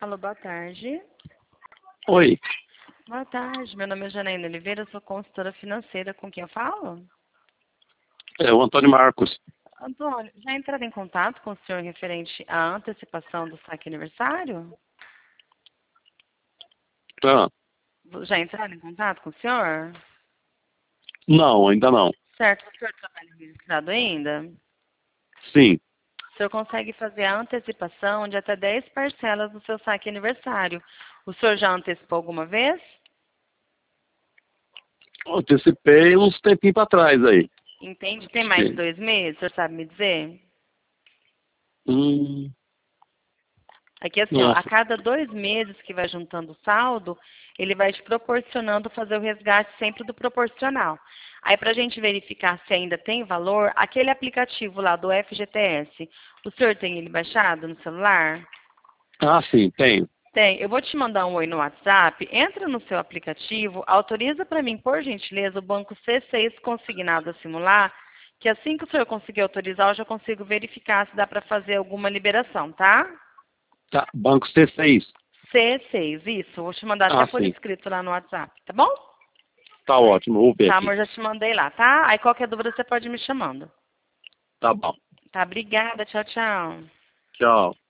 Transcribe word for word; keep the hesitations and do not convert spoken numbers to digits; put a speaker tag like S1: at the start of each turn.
S1: Alô, boa tarde.
S2: Oi,
S1: Boa tarde, meu nome é Janaína Oliveira, sou consultora financeira. Com quem eu falo?
S2: é o Antônio Marcos.
S1: Antônio, já entraram em contato com o senhor referente à antecipação do saque aniversário?
S2: Ah,
S1: Já entraram em contato com o senhor?
S2: não, ainda não.
S1: Certo, o senhor trabalha registrado ainda?
S2: Sim,
S1: O senhor consegue fazer a antecipação de até dez parcelas do seu saque aniversário. O senhor já antecipou alguma vez?
S2: antecipei uns tempinho para trás aí.
S1: Entende? Tem
S2: Acho
S1: mais de
S2: que-
S1: dois meses, o senhor sabe me dizer?
S2: Hum,
S1: Aqui assim, ó, a
S2: nossa.
S1: cada dois meses que vai juntando o saldo, ele vai te proporcionando fazer o resgate sempre do proporcional. Aí para a gente verificar se ainda tem valor, aquele aplicativo lá do F G T S, o senhor tem ele baixado no celular?
S2: Ah, sim, tenho.
S1: Tem. Eu vou te mandar um oi no WhatsApp, entra no seu aplicativo, autoriza para mim, por gentileza, o banco C seis consignado a simular, que assim que o senhor conseguir autorizar, eu já consigo verificar se dá para fazer alguma liberação, tá?
S2: Tá, Banco C seis.
S1: C seis, isso. Vou te mandar até
S2: Ah,
S1: por
S2: sim.
S1: escrito lá no WhatsApp, tá bom?
S2: Tá ótimo, vou ver
S1: Tá,
S2: aqui.
S1: amor, já te mandei lá, tá? Aí qualquer dúvida você pode me chamando.
S2: Tá bom.
S1: Tá, obrigada. Tchau, tchau.
S2: Tchau.